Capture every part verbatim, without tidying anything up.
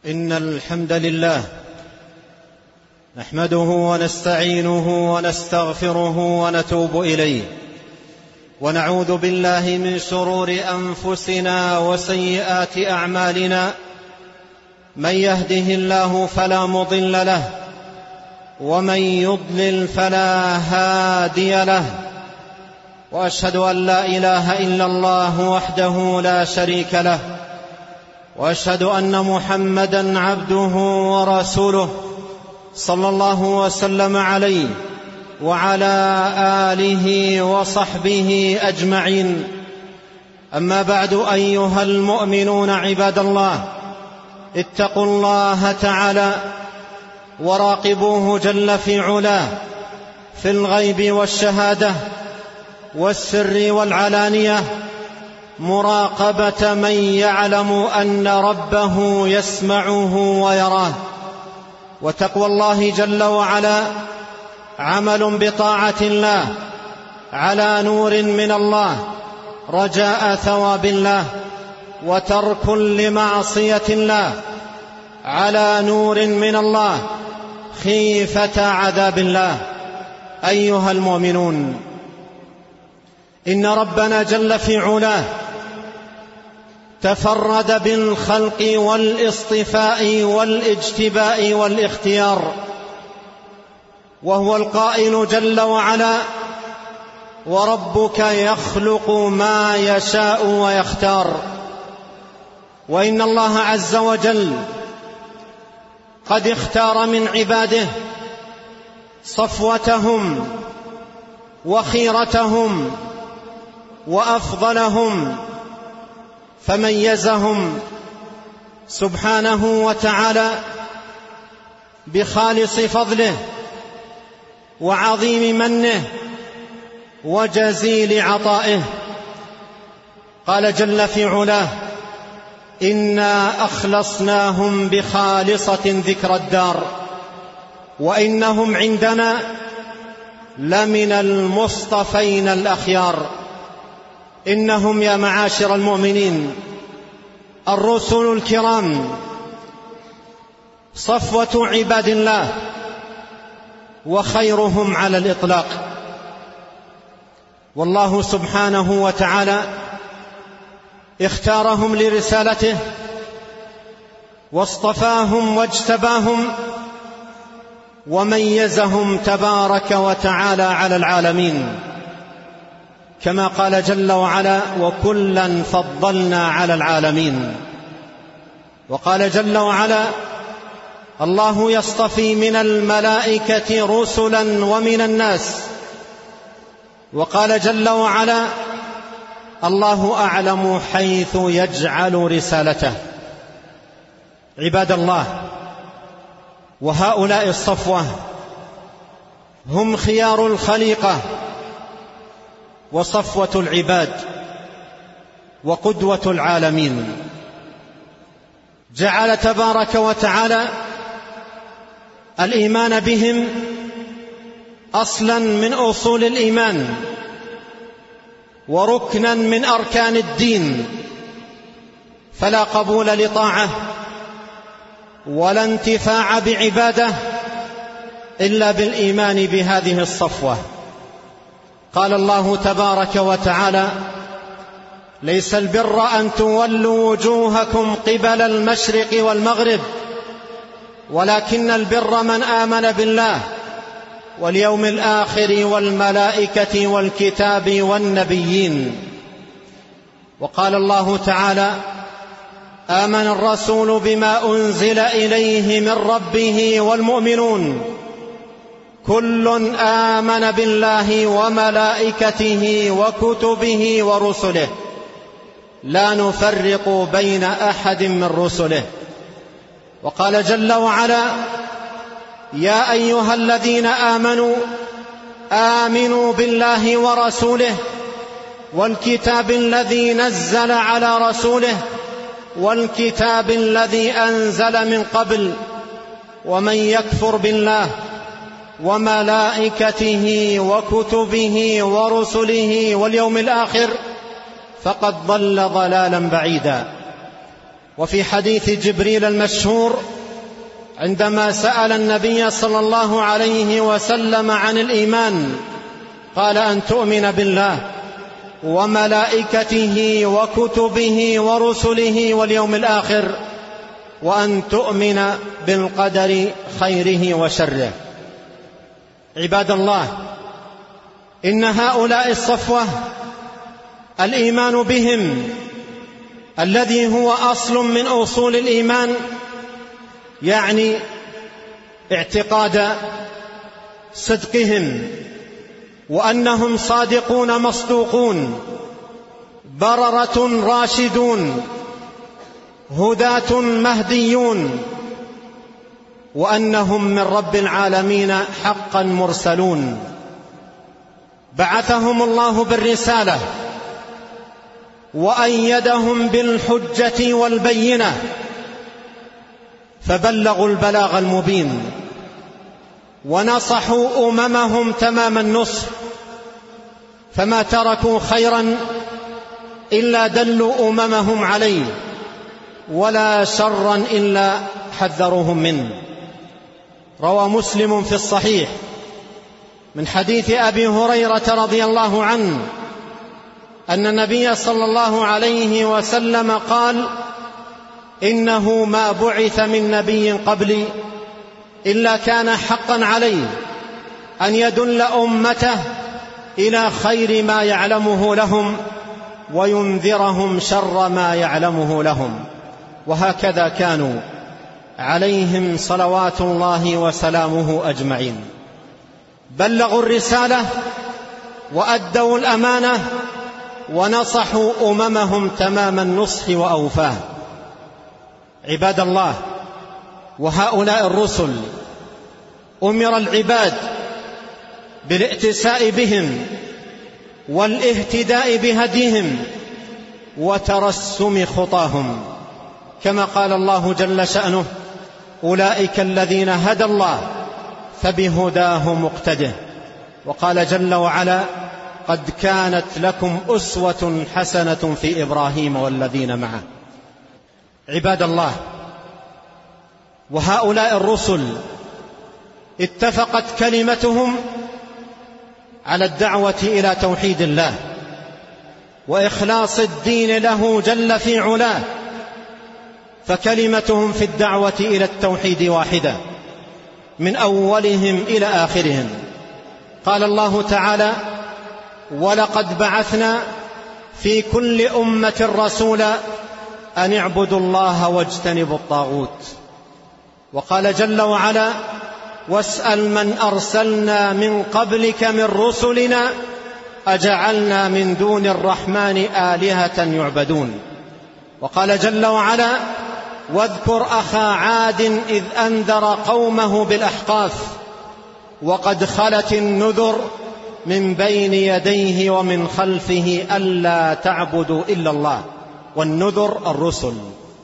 إن الحمد لله نحمده ونستعينه ونستغفره ونتوب إليه، ونعوذ بالله من شرور أنفسنا وسيئات أعمالنا. من يهده الله فلا مضل له، ومن يضلل فلا هادي له، وأشهد أن لا إله إلا الله وحده لا شريك له، وأشهد أن محمدًا عبده ورسوله صلى الله وسلم عليه وعلى آله وصحبه أجمعين. أما بعد، أيها المؤمنون عباد الله، اتقوا الله تعالى وراقبوه جل في علاه في الغيب والشهادة والسر والعلانية، مراقبة من يعلم أن ربه يسمعه ويراه. وتقوى الله جل وعلا عمل بطاعة الله على نور من الله رجاء ثواب الله، وترك لمعصية الله على نور من الله خيفة عذاب الله. أيها المؤمنون، إن ربنا جل في علاه تفرد بالخلق والاصطفاء والاجتباء والاختيار، وهو القائل جل وعلا: وربك يخلق ما يشاء ويختار. وإن الله عز وجل قد اختار من عباده صفوتهم وخيرتهم وأفضلهم، فميزهم سبحانه وتعالى بخالص فضله وعظيم منه وجزيل عطائه. قال جل في علاه: إنا أخلصناهم بخالصة ذكر الدار وإنهم عندنا لمن المصطفين الأخيار. إنهم يا معاشر المؤمنين الرسل الكرام صفوة عباد الله وخيرهم على الإطلاق، والله سبحانه وتعالى اختارهم لرسالته واصطفاهم واجتباهم وميزهم تبارك وتعالى على العالمين، كما قال جل وعلا: وكلا فضلنا على العالمين. وقال جل وعلا: الله يصطفي من الملائكة رسلا ومن الناس. وقال جل وعلا: الله أعلم حيث يجعل رسالته. عباد الله، وهؤلاء الصفوة هم خيار الخليقة وصفوة العباد وقدوة العالمين. جعل تبارك وتعالى الإيمان بهم أصلا من أصول الإيمان وركنا من أركان الدين، فلا قبول لطاعة ولا انتفاع بعبادة إلا بالإيمان بهذه الصفوة. قال الله تبارك وتعالى: ليس البر أن تولوا وجوهكم قبل المشرق والمغرب، ولكن البر من آمن بالله واليوم الآخر والملائكة والكتاب والنبيين. وقال الله تعالى: آمن الرسول بما أنزل إليه من ربه والمؤمنون كل آمن بالله وملائكته وكتبه ورسله لا نفرق بين أحد من رسله. وقال جل وعلا: يا أيها الذين آمنوا آمنوا بالله ورسوله والكتاب الذي نزل على رسوله والكتاب الذي أنزل من قبل، ومن يكفر بالله وملائكته وكتبه ورسله واليوم الآخر فقد ضل ضلالا بعيدا. وفي حديث جبريل المشهور عندما سأل النبي صلى الله عليه وسلم عن الإيمان قال: أن تؤمن بالله وملائكته وكتبه ورسله واليوم الآخر، وأن تؤمن بالقدر خيره وشره. عباد الله، إن هؤلاء الصفوة الإيمان بهم الذي هو أصل من أصول الإيمان يعني اعتقاد صدقهم وأنهم صادقون مصدوقون، بررة راشدون، هداة مهديون، وأنهم من رب العالمين حقا مرسلون. بعثهم الله بالرسالة وأيدهم بالحجة والبينة، فبلغوا البلاغ المبين ونصحوا أممهم تمام النصح، فما تركوا خيرا إلا دلوا أممهم عليه، ولا شرا إلا حذروهم منه. روى مسلم في الصحيح من حديث أبي هريرة رضي الله عنه أن النبي صلى الله عليه وسلم قال: إنه ما بعث من نبي قبلي إلا كان حقا عليه أن يدل أمته إلى خير ما يعلمه لهم وينذرهم شر ما يعلمه لهم. وهكذا كانوا عليهم صلوات الله وسلامه أجمعين، بلغوا الرسالة وأدوا الأمانة ونصحوا أممهم تمام النصح وأوفاه. عباد الله، وهؤلاء الرسل أمر العباد بالائتساء بهم والاهتداء بهديهم وترسم خطاهم، كما قال الله جل شأنه: أولئك الذين هدى الله فبهداه مقتده. وقال جل وعلا: قد كانت لكم أسوة حسنة في إبراهيم والذين معه. عباد الله، وهؤلاء الرسل اتفقت كلمتهم على الدعوة إلى توحيد الله وإخلاص الدين له جل في علاه، فكلمتهم في الدعوة إلى التوحيد واحدة من أولهم إلى آخرهم. قال الله تعالى: ولقد بعثنا في كل أمة رسولا أن اعبدوا الله واجتنبوا الطاغوت. وقال جل وعلا: واسأل من أرسلنا من قبلك من رسلنا أجعلنا من دون الرحمن آلهة يعبدون. وقال جل وعلا: واذكر أخا عاد إذ أنذر قومه بالأحقاف وقد خلت النذر من بين يديه ومن خلفه ألا تعبدوا إلا الله. والنذر الرسل.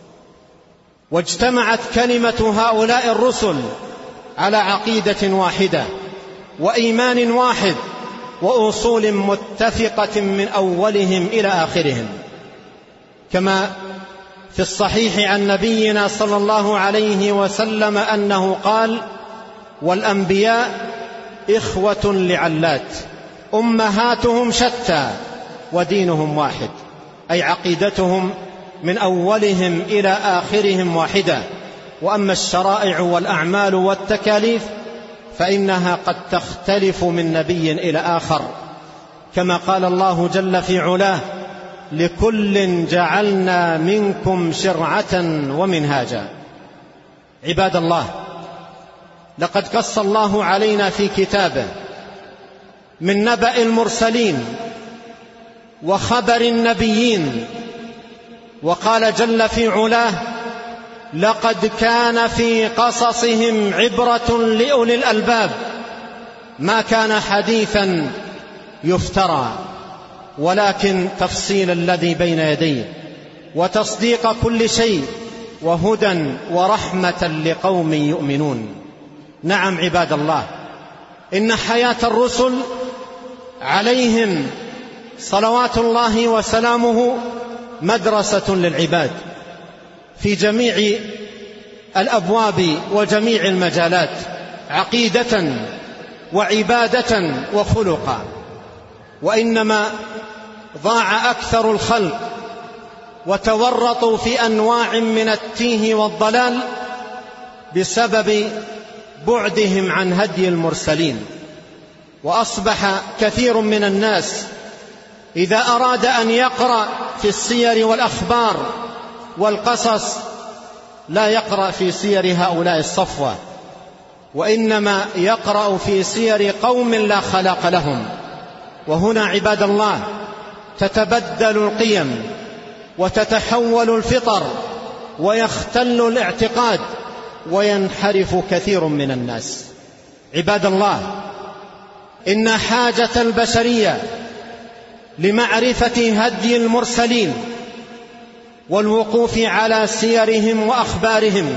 واجتمعت كلمة هؤلاء الرسل على عقيدة واحدة وإيمان واحد وأصول متفقة من أولهم إلى آخرهم، كما في الصحيح عن نبينا صلى الله عليه وسلم أنه قال: والأنبياء إخوة لعلات أمهاتهم شتى ودينهم واحد، أي عقيدتهم من أولهم إلى آخرهم واحدة. وأما الشرائع والأعمال والتكاليف فإنها قد تختلف من نبي إلى آخر، كما قال الله جل في علاه: لكل جعلنا منكم شرعة ومنهاجا. عباد الله، لقد قص الله علينا في كتابه من نبأ المرسلين وخبر النبيين، وقال جل في علاه: لقد كان في قصصهم عبرة لأولي الألباب ما كان حديثا يفترى ولكن تفصيل الذي بين يديه وتصديق كل شيء وهدى ورحمة لقوم يؤمنون. نعم عباد الله، إن حياة الرسل عليهم صلوات الله وسلامه مدرسة للعباد، في جميع الأبواب وجميع المجالات، عقيدة وعبادة وخلقا. وإنما ضاع أكثر الخلق وتورطوا في أنواع من التيه والضلال بسبب بعدهم عن هدي المرسلين. وأصبح كثير من الناس إذا أراد أن يقرأ في السير والأخبار والقصص لا يقرأ في سير هؤلاء الصفوة، وإنما يقرأ في سير قوم لا خلاق لهم. وهنا عباد الله تتبدل القيم وتتحول الفطر ويختل الاعتقاد وينحرف كثير من الناس. عباد الله، إن حاجة البشرية لمعرفة هدي المرسلين والوقوف على سيرهم وأخبارهم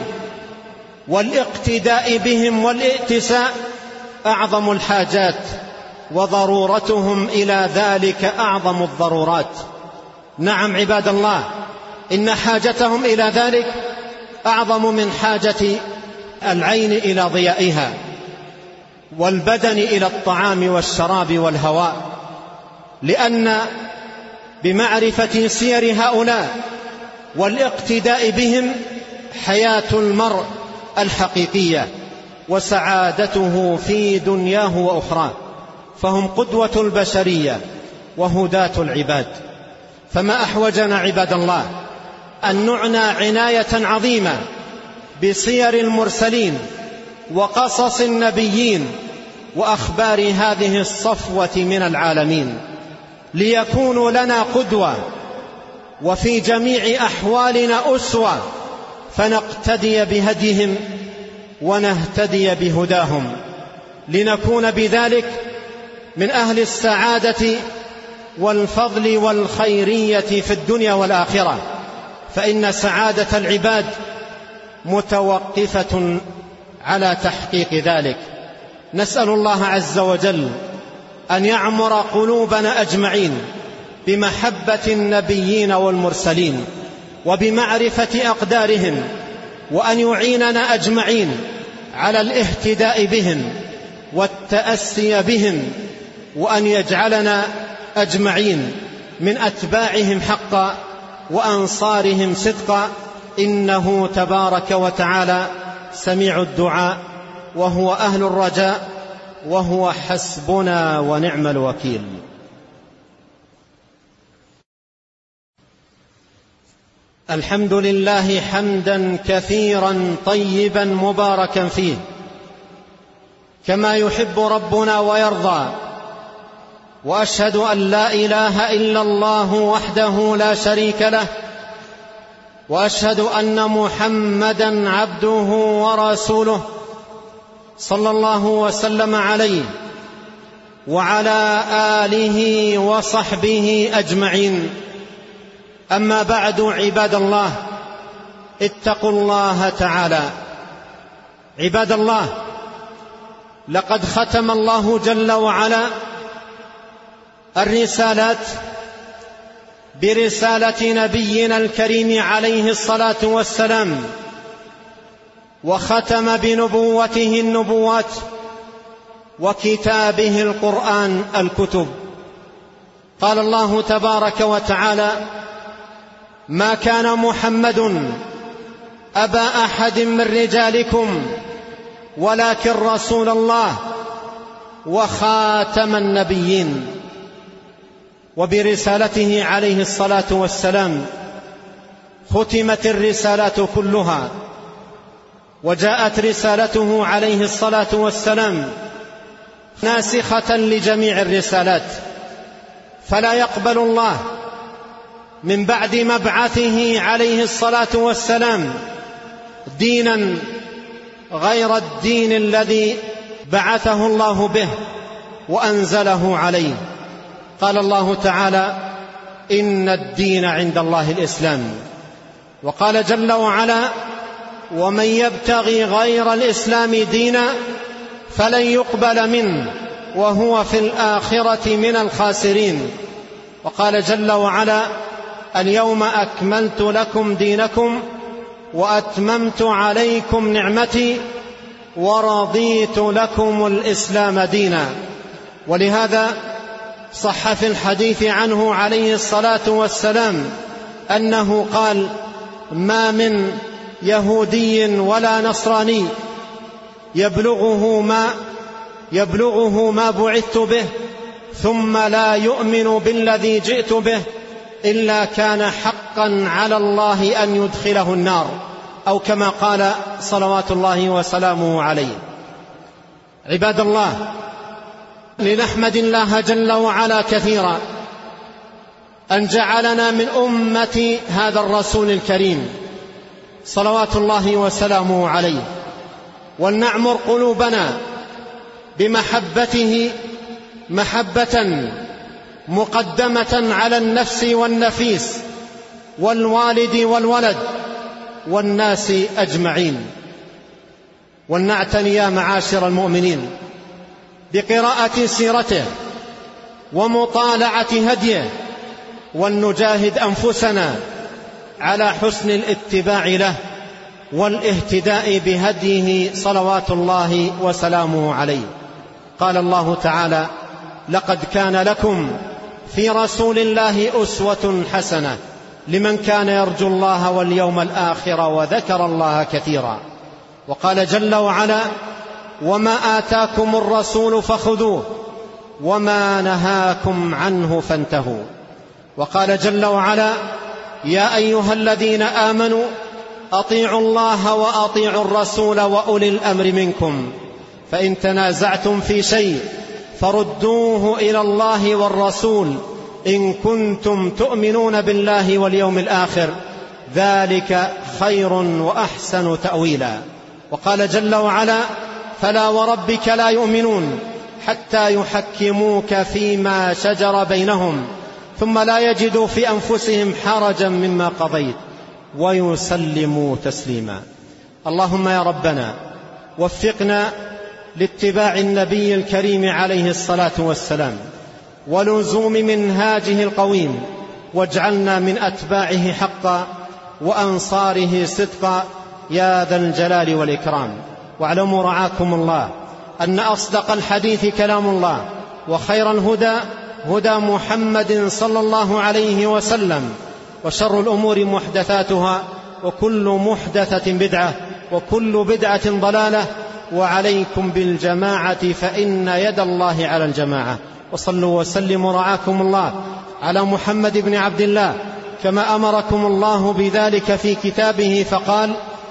والاقتداء بهم والائتساء أعظم الحاجات، وضرورتهم إلى ذلك أعظم الضرورات. نعم عباد الله، إن حاجتهم إلى ذلك أعظم من حاجة العين إلى ضيائها والبدن إلى الطعام والشراب والهواء، لأن بمعرفة سير هؤلاء والاقتداء بهم حياة المرء الحقيقية وسعادته في دنياه وأخراه، فهم قدوة البشرية وهداة العباد. فما أحوجنا عباد الله أن نعنى عناية عظيمة بسير المرسلين وقصص النبيين وأخبار هذه الصفوة من العالمين، ليكونوا لنا قدوة وفي جميع أحوالنا أسوة، فنقتدي بهديهم ونهتدي بهداهم، لنكون بذلك من أهل السعادة والفضل والخيرية في الدنيا والآخرة. فإن سعادة العباد متوقفة على تحقيق ذلك. نسأل الله عز وجل أن يعمر قلوبنا أجمعين بمحبة النبيين والمرسلين وبمعرفة أقدارهم، وأن يعيننا أجمعين على الاهتداء بهم والتأسي بهم، وأن يجعلنا أجمعين من أتباعهم حقا وأنصارهم صدقا، إنه تبارك وتعالى سميع الدعاء وهو أهل الرجاء وهو حسبنا ونعم الوكيل. الحمد لله حمدا كثيرا طيبا مباركا فيه كما يحب ربنا ويرضى، وأشهد أن لا إله إلا الله وحده لا شريك له، وأشهد أن محمدا عبده ورسوله صلى الله وسلم عليه وعلى آله وصحبه أجمعين. أما بعد، عباد الله، اتقوا الله تعالى. عباد الله، لقد ختم الله جل وعلا الرسالات برسالة نبينا الكريم عليه الصلاة والسلام، وختم بنبوته النبوات وكتابه القرآن الكتب. قال الله تبارك وتعالى: ما كان محمد أبا أحد من رجالكم ولكن رسول الله وخاتم النبيين. وبرسالته عليه الصلاة والسلام ختمت الرسالات كلها، وجاءت رسالته عليه الصلاة والسلام ناسخة لجميع الرسالات، فلا يقبل الله من بعد مبعثه عليه الصلاة والسلام دينا غير الدين الذي بعثه الله به وأنزله عليه. قال الله تعالى: إن الدين عند الله الإسلام. وقال جل وعلا: ومن يبتغي غير الإسلام دينا فلن يقبل منه وهو في الآخرة من الخاسرين. وقال جل وعلا: اليوم أكملت لكم دينكم وأتممت عليكم نعمتي ورضيت لكم الإسلام دينا. ولهذا صح في الحديث عنه عليه الصلاة والسلام أنه قال: ما من يهودي ولا نصراني يبلغه ما يبلغه ما بعثت به ثم لا يؤمن بالذي جئت به إلا كان حقا على الله أن يدخله النار، أو كما قال صلوات الله وسلامه عليه. عباد الله، لنحمد الله جل وعلا كثيرا أن جعلنا من أمة هذا الرسول الكريم صلوات الله وسلامه عليه، ولنعمر قلوبنا بمحبته محبة مقدمة على النفس والنفيس والوالد والولد والناس أجمعين. ولنعتني يا معاشر المؤمنين بقراءة سيرته ومطالعة هديه، ولنجاهد أنفسنا على حسن الاتباع له والاهتداء بهديه صلوات الله وسلامه عليه. قال الله تعالى: لقد كان لكم في رسول الله أسوة حسنة لمن كان يرجو الله واليوم الآخر وذكر الله كثيرا. وقال جل وعلا: وما آتاكم الرسول فخذوه وما نهاكم عنه فانتهوا. وقال جل وعلا: يا أيها الذين آمنوا أطيعوا الله وأطيعوا الرسول وأولي الأمر منكم فإن تنازعتم في شيء فردوه إلى الله والرسول إن كنتم تؤمنون بالله واليوم الآخر ذلك خير وأحسن تأويلا. وقال جل وعلا: فلا وربك لا يؤمنون حتى يحكموك فيما شجر بينهم ثم لا يجدوا في أنفسهم حرجا مما قضيت ويسلموا تسليما. اللهم يا ربنا وفقنا لاتباع النبي الكريم عليه الصلاة والسلام ولزوم منهاجه القويم، واجعلنا من أتباعه حقا وأنصاره صدقا يا ذا الجلال والإكرام. واعلموا رعاكم الله أن أصدق الحديث كلام الله، وخير الهدى هدى محمد صلى الله عليه وسلم، وشر الأمور محدثاتها وكل محدثة بدعة وكل بدعة ضلالة، وعليكم بالجماعة فإن يد الله على الجماعة. وصلوا وسلموا رعاكم الله على محمد بن عبد الله كما أمركم الله بذلك في كتابه فقال: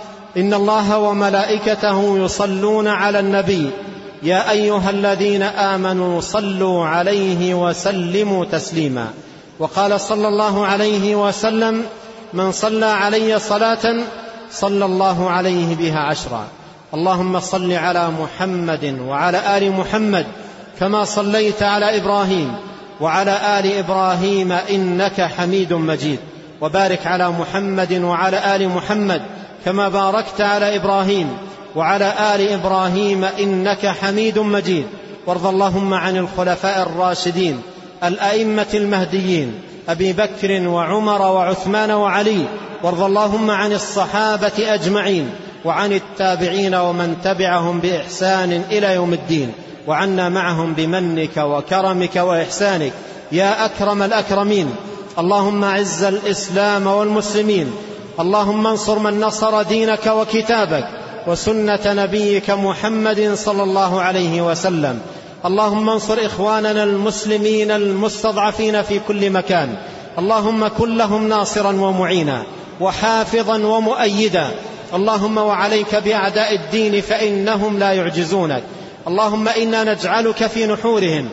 إن الله وملائكته يصلون على النبي يا أيها الذين آمنوا صلوا عليه وسلموا تسليما. وقال صلى الله عليه وسلم: من صلى علي صلاة صلى الله عليه بها عشرا. اللهم صل على محمد وعلى آل محمد كما صليت على إبراهيم وعلى آل إبراهيم إنك حميد مجيد، وبارك على محمد وعلى آل محمد كما باركت على إبراهيم وعلى آل إبراهيم إنك حميد مجيد. وارض اللهم عن الخلفاء الراشدين الأئمة المهديين أبي بكر وعمر وعثمان وعلي، وارض اللهم عن الصحابة أجمعين وعن التابعين ومن تبعهم بإحسان إلى يوم الدين، وعنا معهم بمنك وكرمك وإحسانك يا أكرم الأكرمين. اللهم أعز الإسلام والمسلمين، اللهم انصر من نصر دينك وكتابك وسنة نبيك محمد صلى الله عليه وسلم. اللهم انصر إخواننا المسلمين المستضعفين في كل مكان، اللهم كن لهم ناصرا ومعينا وحافظا ومؤيدا. اللهم وعليك بأعداء الدين فإنهم لا يعجزونك. اللهم إنا نجعلك في نحورهم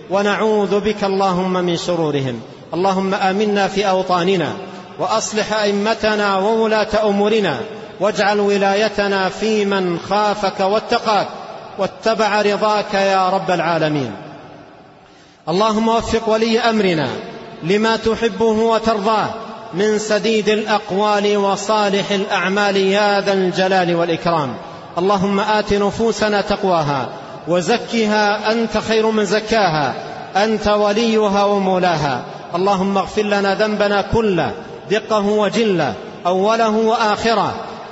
ونعوذ بك اللهم من شرورهم. اللهم آمنا في أوطاننا وأصلح أئمتنا وولاة أمورنا، واجعل ولايتنا في من خافك واتقاك واتبع رضاك يا رب العالمين. اللهم وفق ولي أمرنا لما تحبه وترضاه من سديد الأقوال وصالح الأعمال يا ذا الجلال والإكرام. اللهم آت نفوسنا تقواها وزكها أنت خير من زكاها، أنت وليها ومولاها. اللهم اغفر لنا ذنبنا كله دقه وجله أوله وآخره،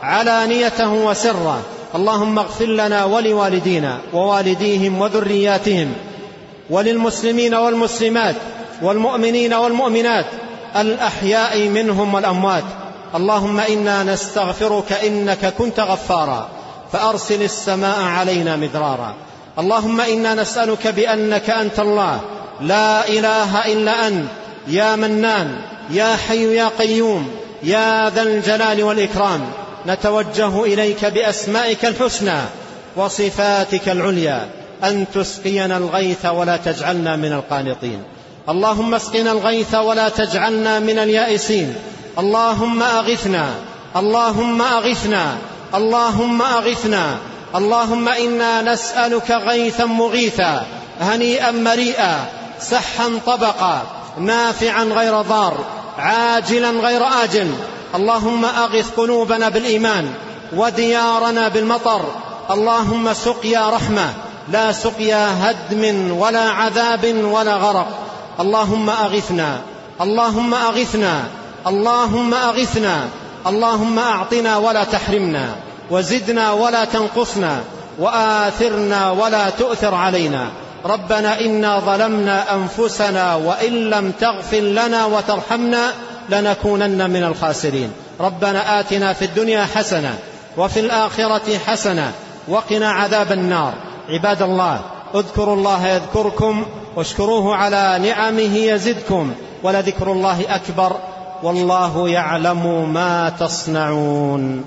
علانيته وسره. اللهم اغفر لنا ولوالدينا ووالديهم وذرياتهم وللمسلمين والمسلمات والمؤمنين والمؤمنات الأحياء منهم والأموات. اللهم إنا نستغفرك إنك كنت غفارا فأرسل السماء علينا مدرارا. اللهم إنا نسألك بأنك أنت الله لا إله إلا أنت يا منان يا حي يا قيوم يا ذا الجلال والإكرام، نتوجه إليك بأسمائك الحسنى وصفاتك العليا أن تسقينا الغيث ولا تجعلنا من القانطين. اللهم اسقنا الغيث ولا تجعلنا من اليائسين. اللهم أغثنا اللهم أغثنا اللهم أغثنا. اللهم إنا نسألك غيثا مغيثا هنيئا مريئا سحا طبقا نافعا غير ضار عاجلا غير آجل. اللهم أغث قلوبنا بالإيمان وديارنا بالمطر. اللهم سقيا رحمة لا سقيا هدم ولا عذاب ولا غرق. اللهم أغثنا اللهم أغثنا اللهم أغثنا. اللهم أعطنا ولا تحرمنا وزدنا ولا تنقصنا وآثرنا ولا تؤثر علينا. ربنا إنا ظلمنا أنفسنا وإن لم تغفر لنا وترحمنا لنكونن من الخاسرين. ربنا آتنا في الدنيا حسنة وفي الآخرة حسنة وقنا عذاب النار. عباد الله، اذكروا الله يذكركم واشكروه على نعمه يزدكم ولذكر الله أكبر والله يعلم ما تصنعون.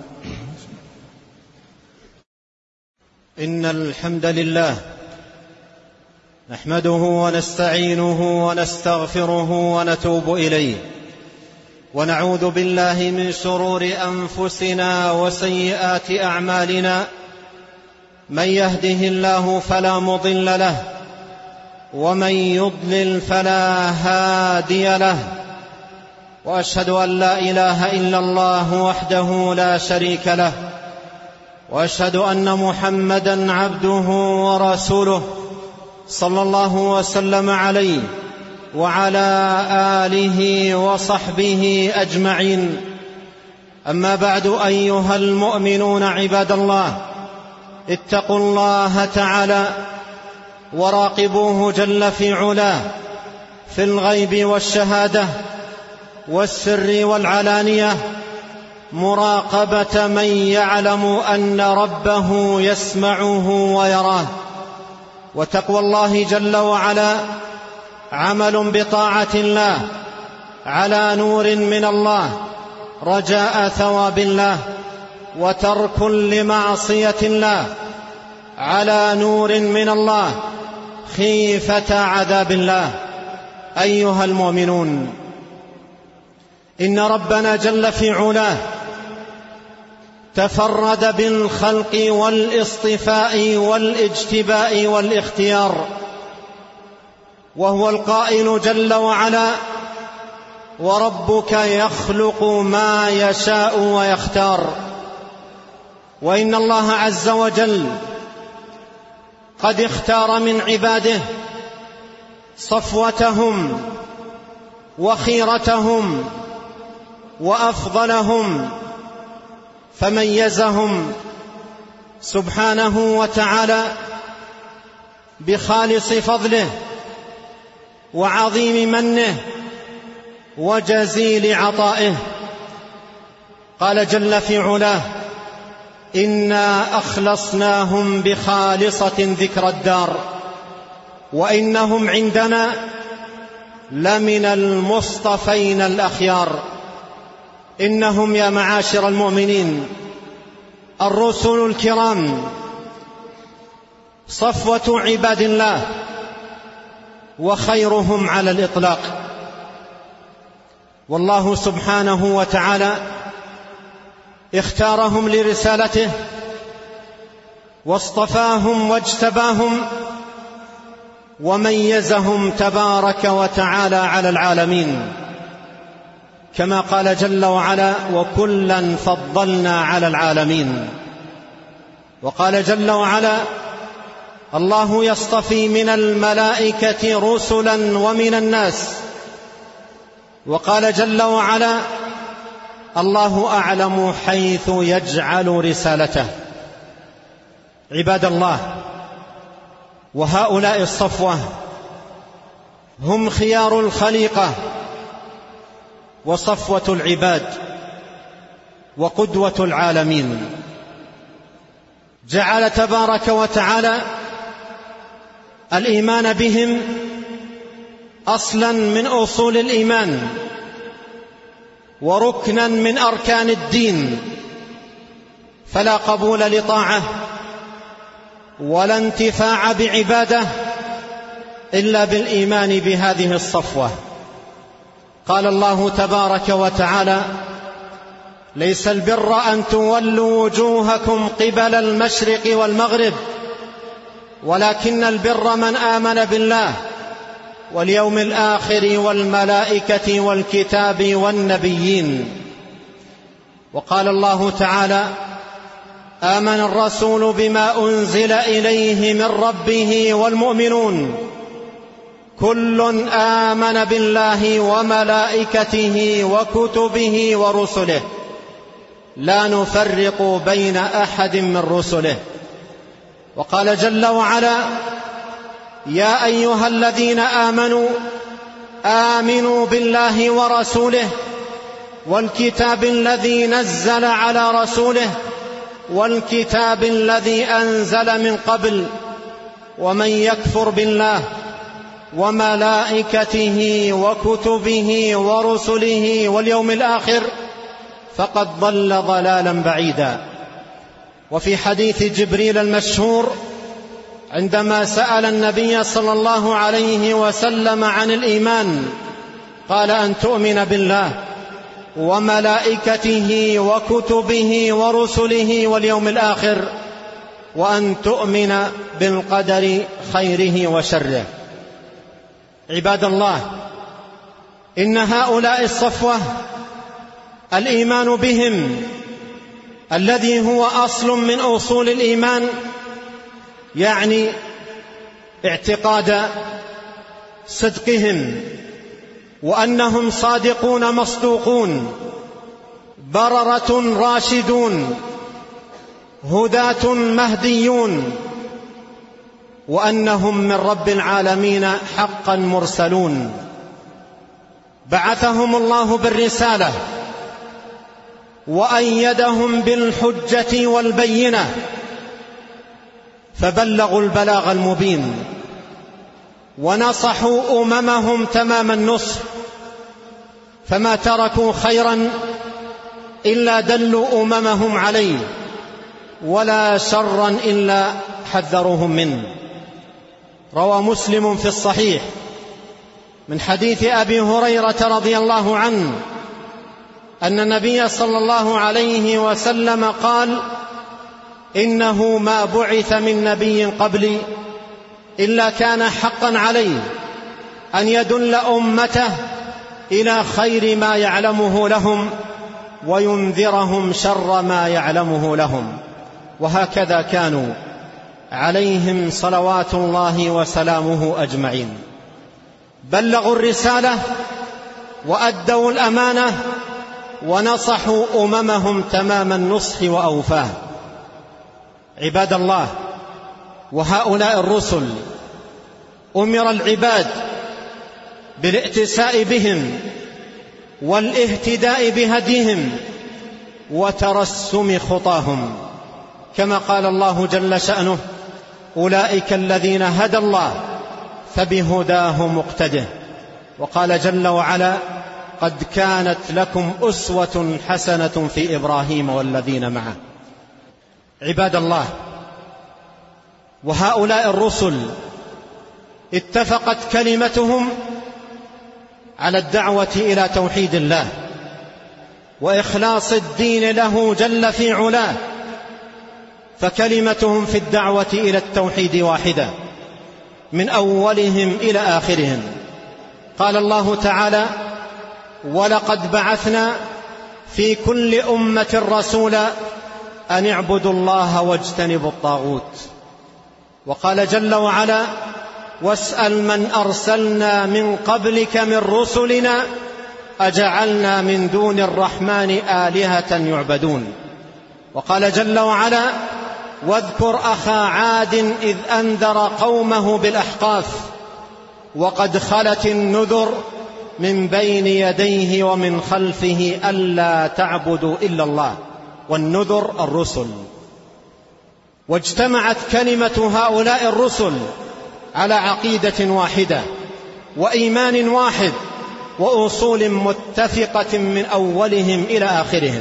إن الحمد لله نحمده ونستعينه ونستغفره ونتوب إليه ونعوذ بالله من شرور أنفسنا وسيئات أعمالنا. من يهده الله فلا مضل له ومن يضلل فلا هادي له. وأشهد أن لا إله إلا الله وحده لا شريك له وأشهد أن محمدا عبده ورسوله صلى الله وسلم عليه وعلى آله وصحبه أجمعين. أما بعد، أيها المؤمنون عباد الله، اتقوا الله تعالى وراقبوه جل في علاه في الغيب والشهادة والسر والعلانية مراقبة من يعلم أن ربه يسمعه ويراه. وتقوى الله جل وعلا عمل بطاعة الله على نور من الله رجاء ثواب الله، وترك لمعصية الله على نور من الله خيفة عذاب الله. أيها المؤمنون، إن ربنا جل في علاه تفرد بالخلق والاصطفاء والاجتباء والاختيار، وهو القائل جل وعلا: وربك يخلق ما يشاء ويختار. وإن الله عز وجل قد اختار من عباده صفوتهم وخيرتهم وأفضلهم، فميزهم سبحانه وتعالى بخالص فضله وعظيم منه وجزيل عطائه. قال جل في علاه: إنا أخلصناهم بخالصة ذكر الدار وإنهم عندنا لمن المصطفين الأخيار. إنهم يا معاشر المؤمنين الرسل الكرام صفوة عباد الله وخيرهم على الإطلاق، والله سبحانه وتعالى اختارهم لرسالته واصطفاهم واجتباهم وميزهم تبارك وتعالى على العالمين، كما قال جل وعلا: وكلا فضلنا على العالمين. وقال جل وعلا: الله يصطفي من الملائكة رسلا ومن الناس. وقال جل وعلا: الله أعلم حيث يجعل رسالته. عباد الله، وهؤلاء الصفوة هم خيار الخليقة وصفوة العباد وقدوة العالمين. جعل تبارك وتعالى الإيمان بهم أصلا من أصول الإيمان وركنا من أركان الدين، فلا قبول لطاعة ولا انتفاع بعبادة إلا بالإيمان بهذه الصفوة. قال الله تبارك وتعالى: ليس البر أن تولوا وجوهكم قبل المشرق والمغرب ولكن البر من آمن بالله واليوم الآخر والملائكة والكتاب والنبيين. وقال الله تعالى: آمن الرسول بما أنزل إليه من ربه والمؤمنون كل آمن بالله وملائكته وكتبه ورسله لا نفرق بين أحد من رسله. وقال جل وعلا: يا أيها الذين آمنوا آمنوا بالله ورسوله والكتاب الذي نزل على رسوله والكتاب الذي أنزل من قبل ومن يكفر بالله وملائكته وكتبه ورسله واليوم الآخر فقد ضل ضلالا بعيدا. وفي حديث جبريل المشهور عندما سأل النبي صلى الله عليه وسلم عن الإيمان قال: أن تؤمن بالله وملائكته وكتبه ورسله واليوم الآخر وأن تؤمن بالقدر خيره وشره. عباد الله، إن هؤلاء الصفوة الإيمان بهم الذي هو أصل من أصول الإيمان يعني اعتقاد صدقهم وأنهم صادقون مصدوقون بررة راشدون هداة مهديون، وأنهم من رب العالمين حقا مرسلون. بعثهم الله بالرسالة وأيدهم بالحجة والبينة فبلغوا البلاغ المبين ونصحوا أممهم تمام النصح، فما تركوا خيرا إلا دلوا أممهم عليه ولا شرا إلا حذروهم منه. روى مسلم في الصحيح من حديث أبي هريرة رضي الله عنه أن النبي صلى الله عليه وسلم قال: إنه ما بعث من نبي قبلي إلا كان حقا عليه أن يدل أمته إلى خير ما يعلمه لهم وينذرهم شر ما يعلمه لهم. وهكذا كانوا عليهم صلوات الله وسلامه أجمعين. بلغوا الرسالة وأدوا الأمانة ونصحوا أممهم تمام النصح وأوفاه. عباد الله، وهؤلاء الرسل أمر العباد بالائتساء بهم والاهتداء بهديهم وترسم خطاهم، كما قال الله جل شأنه: أولئك الذين هدى الله فبهداه مقتده. وقال جل وعلا: قد كانت لكم أسوة حسنة في إبراهيم والذين معه. عباد الله، وهؤلاء الرسل اتفقت كلمتهم على الدعوة إلى توحيد الله وإخلاص الدين له جل في علاه، فكلمتهم في الدعوة إلى التوحيد واحدة من أولهم إلى آخرهم. قال الله تعالى: ولقد بعثنا في كل أمة رسولا أن اعبدوا الله واجتنبوا الطاغوت. وقال جل وعلا: واسأل من أرسلنا من قبلك من رسلنا أجعلنا من دون الرحمن آلهة يعبدون. وقال جل وعلا: واذكر أخا عاد إذ أنذر قومه بالأحقاف وقد خلت النذر من بين يديه ومن خلفه ألا تعبدوا إلا الله. والنذر الرسل. واجتمعت كلمة هؤلاء الرسل على عقيدة واحدة وإيمان واحد وأصول متفقة من أولهم إلى آخرهم،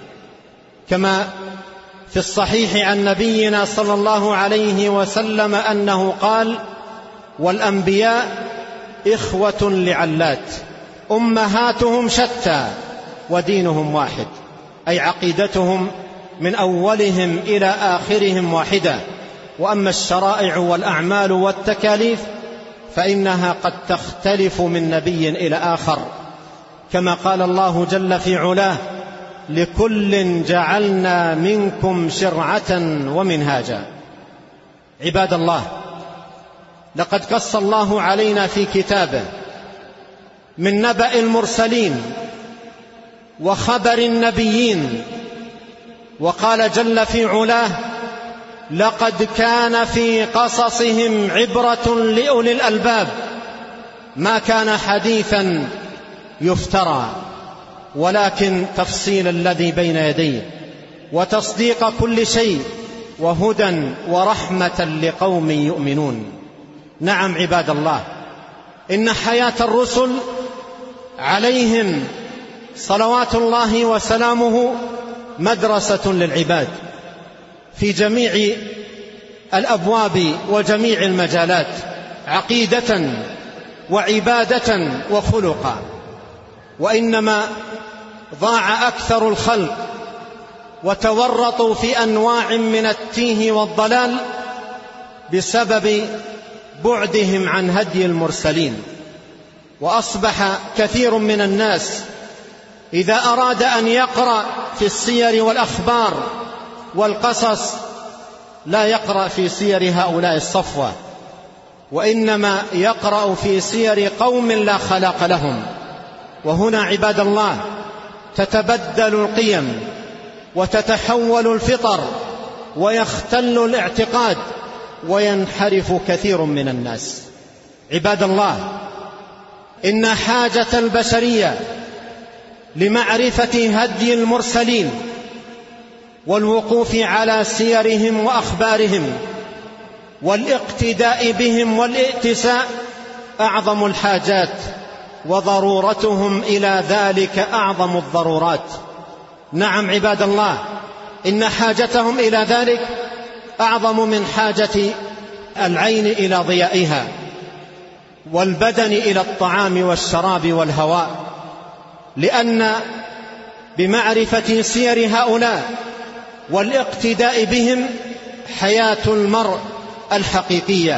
كما في الصحيح عن نبينا صلى الله عليه وسلم أنه قال: والأنبياء إخوة لعلات أمهاتهم شتى ودينهم واحد، أي عقيدتهم من أولهم إلى آخرهم واحدة. وأما الشرائع والأعمال والتكاليف فإنها قد تختلف من نبي إلى آخر، كما قال الله جل في علاه: لكل جعلنا منكم شرعة ومنهاجا. عباد الله، لقد قص الله علينا في كتابه من نبأ المرسلين وخبر النبيين، وقال جل في علاه: لقد كان في قصصهم عبرة لأولي الألباب ما كان حديثا يفترى ولكن تفصيل الذي بين يديه وتصديق كل شيء وهدى ورحمة لقوم يؤمنون. نعم عباد الله، إن حياة الرسل عليهم صلوات الله وسلامه مدرسة للعباد في جميع الأبواب وجميع المجالات، عقيدة وعبادة وخلقا. وإنما ضاع أكثر الخلق وتورطوا في أنواع من التيه والضلال بسبب بعدهم عن هدي المرسلين. وأصبح كثير من الناس إذا أراد أن يقرأ في السير والأخبار والقصص لا يقرأ في سير هؤلاء الصفوة، وإنما يقرأ في سير قوم لا خلاق لهم. وهنا عباد الله تتبدل القيم وتتحول الفطر ويختل الاعتقاد وينحرف كثير من الناس. عباد الله، إن حاجة البشرية لمعرفة هدي المرسلين والوقوف على سيرهم وأخبارهم والاقتداء بهم والائتساء أعظم الحاجات، وضرورتهم إلى ذلك أعظم الضرورات. نعم عباد الله، إن حاجتهم إلى ذلك أعظم من حاجة العين إلى ضيائها والبدن إلى الطعام والشراب والهواء، لأن بمعرفة سير هؤلاء والاقتداء بهم حياة المرء الحقيقية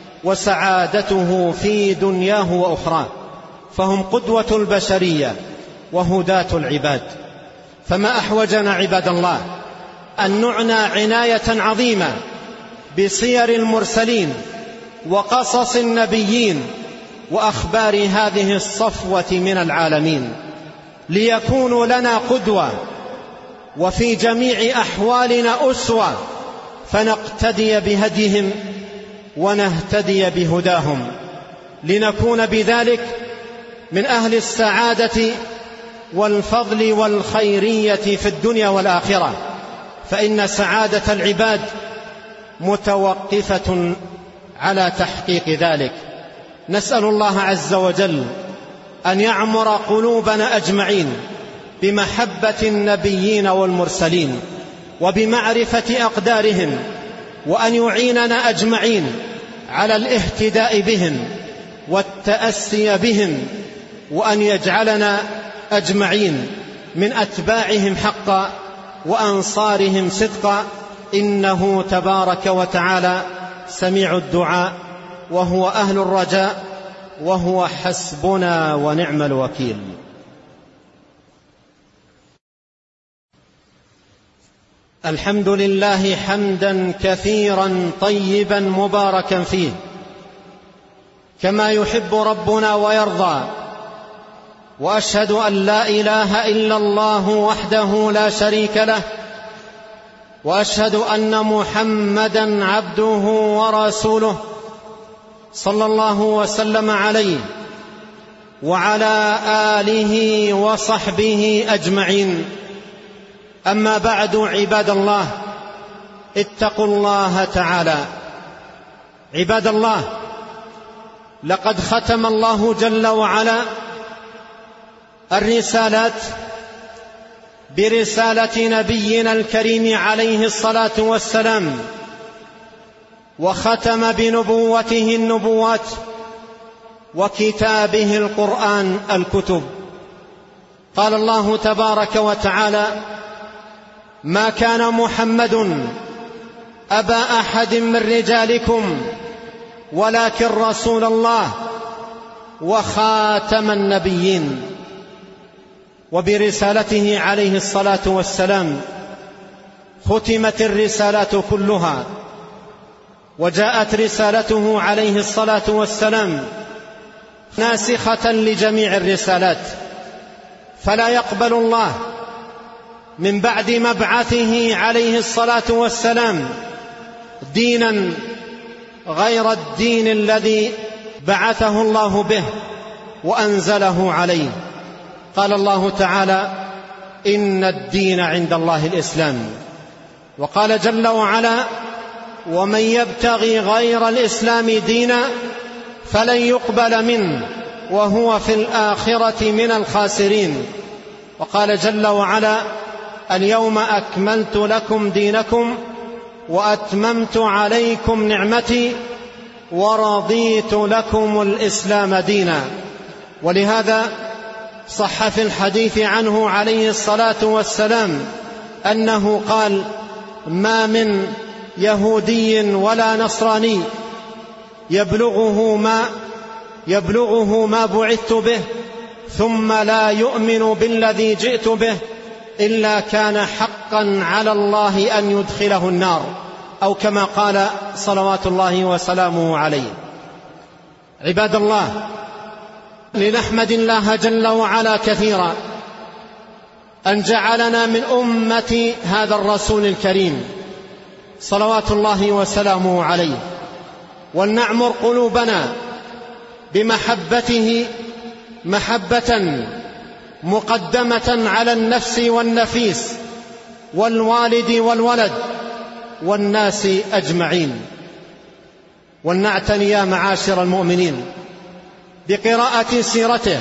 وسعادته في دنياه وأخراه، فهم قدوة البشرية وهداة العباد. فما أحوجنا عباد الله أن نعنى عناية عظيمة بسير المرسلين وقصص النبيين وأخبار هذه الصفوة من العالمين، ليكونوا لنا قدوة وفي جميع أحوالنا أسوة، فنقتدي بهديهم ونهتدي بهداهم، لنكون بذلك من أهل السعادة والفضل والخيرية في الدنيا والآخرة. فإن سعادة العباد متوقفة على تحقيق ذلك. نسأل الله عز وجل أن يعمر قلوبنا أجمعين بمحبة النبيين والمرسلين وبمعرفة أقدارهم، وأن يعيننا أجمعين على الاهتداء بهم والتأسي بهم، وأن يجعلنا أجمعين من أتباعهم حقا وأنصارهم صدقا، إنه تبارك وتعالى سميع الدعاء وهو أهل الرجاء وهو حسبنا ونعم الوكيل. الحمد لله حمدا كثيرا طيبا مباركا فيه كما يحب ربنا ويرضى، وأشهد أن لا إله إلا الله وحده لا شريك له، وأشهد أن محمدًا عبده ورسوله صلى الله وسلم عليه وعلى آله وصحبه أجمعين. أما بعد، عباد الله، اتقوا الله تعالى. عباد الله، لقد ختم الله جل وعلا الرسالات برسالة نبينا الكريم عليه الصلاة والسلام، وختم بنبوته النبوات، وكتابه القرآن الكتب. قال الله تبارك وتعالى: ما كان محمد أبا أحد من رجالكم ولكن رسول الله وخاتم النبيين. وبرسالته عليه الصلاة والسلام ختمت الرسالات كلها، وجاءت رسالته عليه الصلاة والسلام ناسخة لجميع الرسالات، فلا يقبل الله من بعد مبعثه عليه الصلاة والسلام دينا غير الدين الذي بعثه الله به وأنزله عليه. قال الله تعالى: إن الدين عند الله الإسلام. وقال جل وعلا: ومن يبتغي غير الإسلام دينا فلن يقبل منه وهو في الآخرة من الخاسرين. وقال جل وعلا: اليوم أكملت لكم دينكم وأتممت عليكم نعمتي ورضيت لكم الإسلام دينا. ولهذا صح في الحديث عنه عليه الصلاة والسلام أنه قال: ما من يهودي ولا نصراني يبلغه ما يبلغه ما بعثت به ثم لا يؤمن بالذي جئت به إلا كان حقا على الله أن يدخله النار، أو كما قال صلوات الله وسلامه عليه. عباد الله، لنحمد الله جل وعلا كثيرا أن جعلنا من أمة هذا الرسول الكريم صلوات الله وسلامه عليه، ولنعمر قلوبنا بمحبته محبة مقدمة على النفس والنفيس والوالد والولد والناس أجمعين. ولنعتني يا معاشر المؤمنين بقراءة سيرته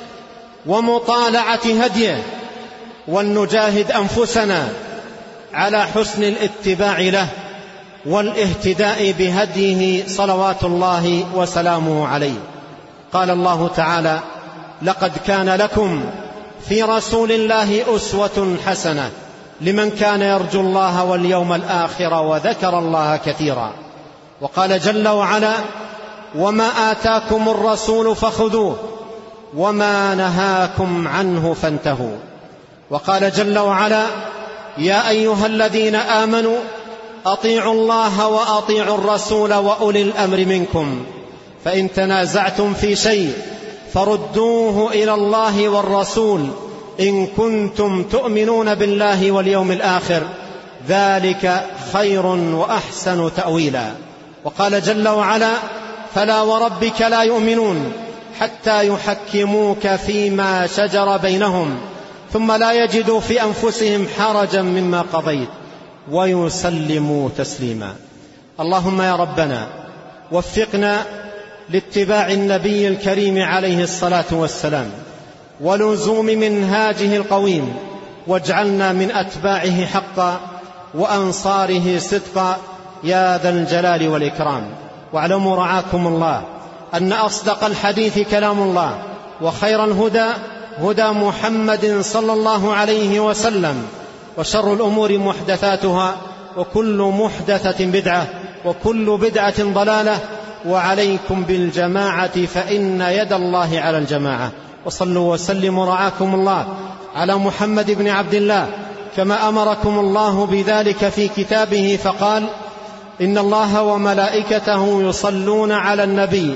ومطالعة هديه، ولنجاهد أنفسنا على حسن الاتباع له والاهتداء بهديه صلوات الله وسلامه عليه. قال الله تعالى: لقد كان لكم في رسول الله أسوة حسنة لمن كان يرجو الله واليوم الآخر وذكر الله كثيرا. وقال جل وعلا: وما آتاكم الرسول فخذوه وما نهاكم عنه فانتهوا. وقال جل وعلا: يا أيها الذين آمنوا أطيعوا الله وأطيعوا الرسول وأولي الأمر منكم فإن تنازعتم في شيء فردوه إلى الله والرسول إن كنتم تؤمنون بالله واليوم الآخر ذلك خير وأحسن تأويلا. وقال جل وعلا: فلا وربك لا يؤمنون حتى يحكموك فيما شجر بينهم ثم لا يجدوا في أنفسهم حرجا مما قضيت ويسلموا تسليما. اللهم يا ربنا وفقنا لاتباع النبي الكريم عليه الصلاة والسلام ولزوم منهاجه القويم، واجعلنا من أتباعه حقا وأنصاره صدقا يا ذا الجلال والإكرام. واعلموا رعاكم الله أن أصدق الحديث كلام الله، وخير الهدى هدى محمد صلى الله عليه وسلم، وشر الأمور محدثاتها وكل محدثة بدعة وكل بدعة ضلالة، وعليكم بالجماعة فإن يد الله على الجماعة. وصلوا وسلموا رعاكم الله على محمد بن عبد الله كما أمركم الله بذلك في كتابه فقال: إن الله وملائكته يصلون على النبي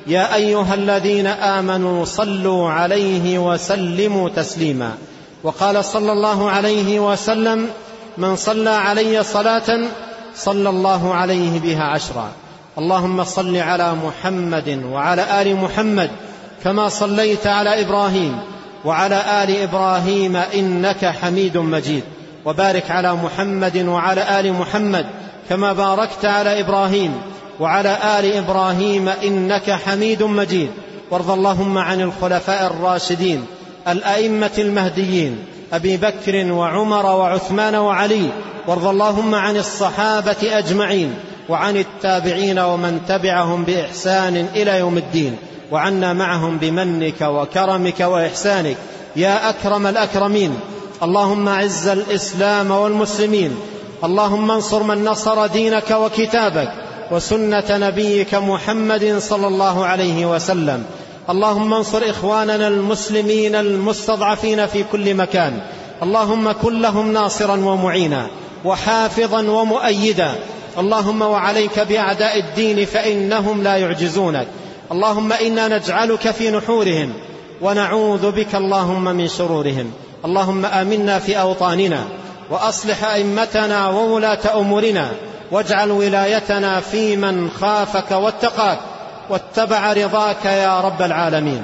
يا أيها الذين آمنوا صلوا عليه وسلموا تسليما. وقال صلى الله عليه وسلم: من صلى علي صلاة صلى الله عليه بها عشرا. اللهم صل على محمد وعلى آل محمد كما صليت على إبراهيم وعلى آل إبراهيم إنك حميد مجيد، وبارك على محمد وعلى آل محمد كما باركت على إبراهيم وعلى آل إبراهيم إنك حميد مجيد. وارض اللهم عن الخلفاء الراشدين الأئمة المهديين أبي بكر وعمر وعثمان وعلي، وارض اللهم عن الصحابة أجمعين وعن التابعين ومن تبعهم بإحسان إلى يوم الدين، وعنا معهم بمنك وكرمك وإحسانك يا أكرم الأكرمين. اللهم أعز الإسلام والمسلمين، اللهم انصر من نصر دينك وكتابك وسنة نبيك محمد صلى الله عليه وسلم. اللهم انصر إخواننا المسلمين المستضعفين في كل مكان، اللهم كن لهم ناصرا ومعينا وحافظا ومؤيدا. اللهم وعليك بأعداء الدين فإنهم لا يعجزونك. اللهم إنا نجعلك في نحورهم ونعوذ بك اللهم من شرورهم. اللهم آمنا في أوطاننا وأصلح أئمتنا وولاة أمورنا، واجعل ولايتنا في من خافك واتقاك واتبع رضاك يا رب العالمين.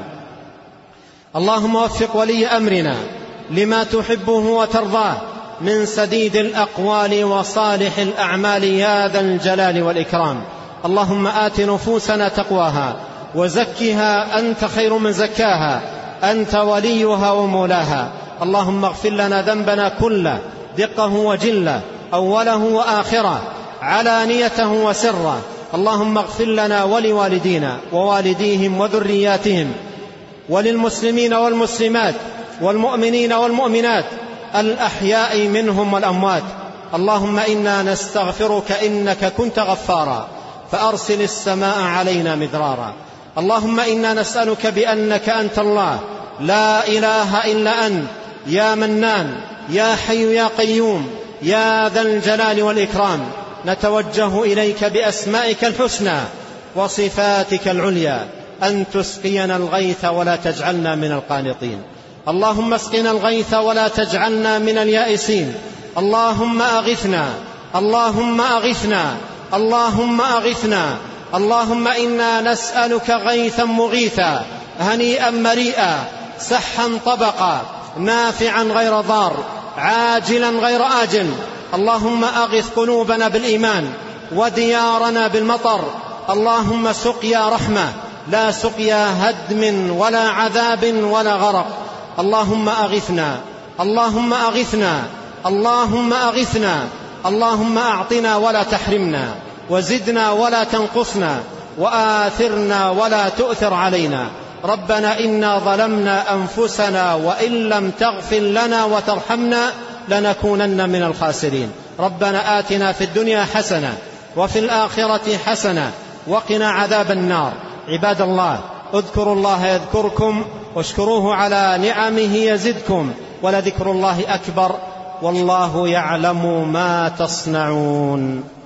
اللهم وفق ولي أمرنا لما تحبه وترضاه من سديد الأقوال وصالح الأعمال يا ذا الجلال والإكرام. اللهم آت نفوسنا تقواها وزكها أنت خير من زكاها، أنت وليها ومولاها. اللهم اغفر لنا ذنبنا كله دقه وجله، أوله وآخره، علانيته وسره. اللهم اغفر لنا ولوالدينا ووالديهم وذرياتهم وللمسلمين والمسلمات والمؤمنين والمؤمنات الأحياء منهم والأموات. اللهم إنا نستغفرك إنك كنت غفارا فأرسل السماء علينا مدرارا. اللهم إنا نسألك بأنك أنت الله لا إله إلا أنت يا منان يا حي يا قيوم يا ذا الجلال والإكرام، نتوجه إليك بأسمائك الحسنى وصفاتك العليا أن تسقينا الغيث ولا تجعلنا من القانطين. اللهم اسقنا الغيث ولا تجعلنا من اليائسين. اللهم أغثنا اللهم أغثنا اللهم أغثنا. اللهم إنا نسألك غيثا مغيثا هنيئا مريئا سحا طبقا نافعا غير ضار عاجلا غير آجل. اللهم أغث قلوبنا بالإيمان وديارنا بالمطر. اللهم سقيا رحمة لا سقيا هدم ولا عذاب ولا غرق. اللهم أغثنا اللهم أغثنا اللهم أغثنا. اللهم أعطنا ولا تحرمنا، وزدنا ولا تنقصنا، وآثرنا ولا تؤثر علينا. ربنا إنا ظلمنا أنفسنا وإن لم تغفر لنا وترحمنا لنكونن من الخاسرين. ربنا آتنا في الدنيا حسنة وفي الآخرة حسنة وقنا عذاب النار. عباد الله، اذكروا الله يذكركم واشكروه على نعمه يزدكم، ولذكر الله أكبر والله يعلم ما تصنعون.